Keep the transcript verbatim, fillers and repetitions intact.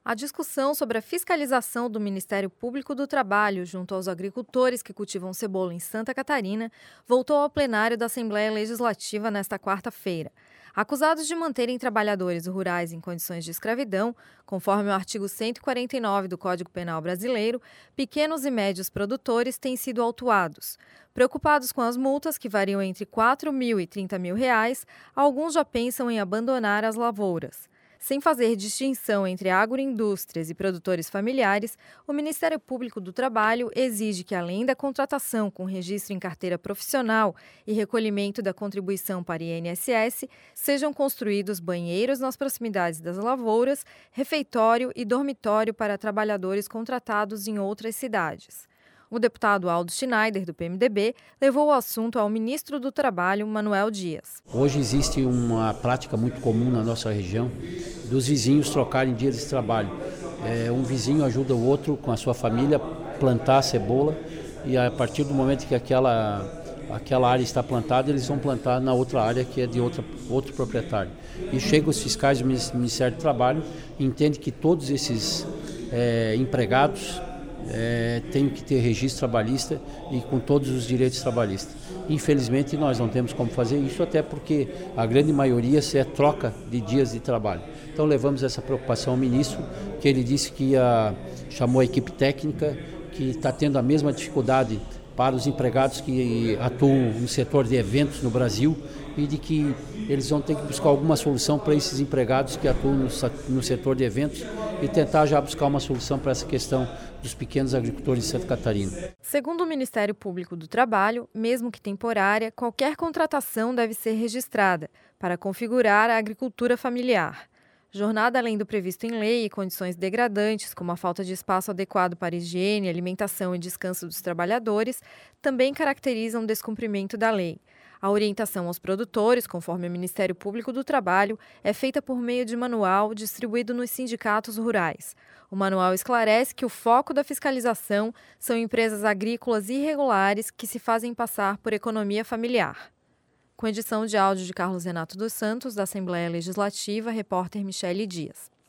A discussão sobre a fiscalização do Ministério Público do Trabalho junto aos agricultores que cultivam cebola em Santa Catarina voltou ao plenário da Assembleia Legislativa nesta quarta-feira. Acusados de manterem trabalhadores rurais em condições de escravidão, conforme o artigo cento e quarenta e nove do Código Penal brasileiro, pequenos e médios produtores têm sido autuados. Preocupados com as multas, que variam entre quatro mil e trinta mil reais, alguns já pensam em abandonar as lavouras. Sem fazer distinção entre agroindústrias e produtores familiares, o Ministério Público do Trabalho exige que, além da contratação com registro em carteira profissional e recolhimento da contribuição para I N S S, sejam construídos banheiros nas proximidades das lavouras, refeitório e dormitório para trabalhadores contratados em outras cidades. O deputado Aldo Schneider, do P M D B, levou o assunto ao ministro do Trabalho, Manuel Dias. Hoje existe uma prática muito comum na nossa região dos vizinhos trocarem dias de trabalho. É, um vizinho ajuda o outro com a sua família a plantar a cebola e a partir do momento que aquela, aquela área está plantada, eles vão plantar na outra área que é de outra, outro proprietário. E chegam os fiscais do Ministério do Trabalho e entendem que todos esses é, empregados É, tem que ter registro trabalhista e com todos os direitos trabalhistas. Infelizmente nós não temos como fazer isso, até porque a grande maioria é troca de dias de trabalho. Então levamos essa preocupação ao ministro, que ele disse que ia, chamou a equipe técnica, que está tendo a mesma dificuldade para os empregados que atuam no setor de eventos no Brasil e de que eles vão ter que buscar alguma solução para esses empregados que atuam no, no setor de eventos e tentar já buscar uma solução para essa questão dos pequenos agricultores de Santa Catarina. Segundo o Ministério Público do Trabalho, mesmo que temporária, qualquer contratação deve ser registrada para configurar a agricultura familiar. Jornada além do previsto em lei e condições degradantes, como a falta de espaço adequado para higiene, alimentação e descanso dos trabalhadores, também caracterizam o descumprimento da lei. A orientação aos produtores, conforme o Ministério Público do Trabalho, é feita por meio de manual distribuído nos sindicatos rurais. O manual esclarece que o foco da fiscalização são empresas agrícolas irregulares que se fazem passar por economia familiar. Com edição de áudio de Carlos Renato dos Santos, da Assembleia Legislativa, repórter Michele Dias.